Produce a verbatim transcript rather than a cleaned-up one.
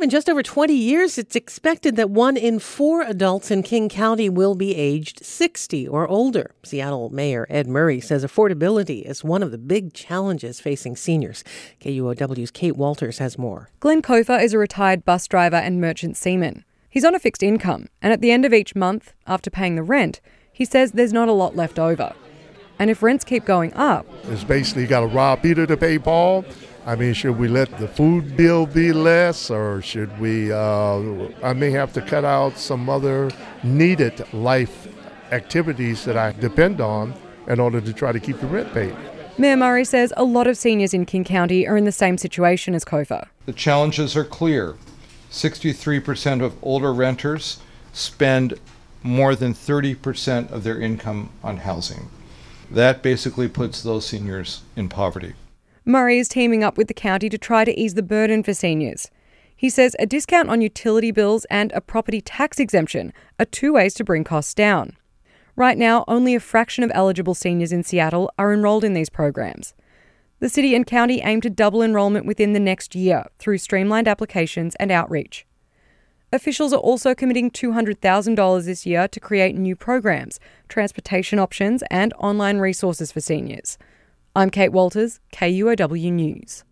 in just over twenty years, it's expected that one in four adults in King County will be aged sixty or older. Seattle Mayor Ed Murray says affordability is one of the big challenges facing seniors. K U O W's Kate Walters has more. Glenn Kofer is a retired bus driver and merchant seaman. He's on a fixed income, and at the end of each month, after paying the rent, he says there's not a lot left over. And if rents keep going up... It's basically got to rob Peter to pay Paul. I mean, should we let the food bill be less, or should we, uh, I may have to cut out some other needed life activities that I depend on in order to try to keep the rent paid. Mayor Murray says a lot of seniors in King County are in the same situation as Kofer. The challenges are clear. sixty-three percent of older renters spend more than thirty percent of their income on housing. That basically puts those seniors in poverty. Murray is teaming up with the county to try to ease the burden for seniors. He says a discount on utility bills and a property tax exemption are two ways to bring costs down. Right now, only a fraction of eligible seniors in Seattle are enrolled in these programs. The city and county aim to double enrollment within the next year through streamlined applications and outreach. Officials are also committing two hundred thousand dollars this year to create new programs, transportation options, and online resources for seniors. I'm Kate Walters, K U O W News.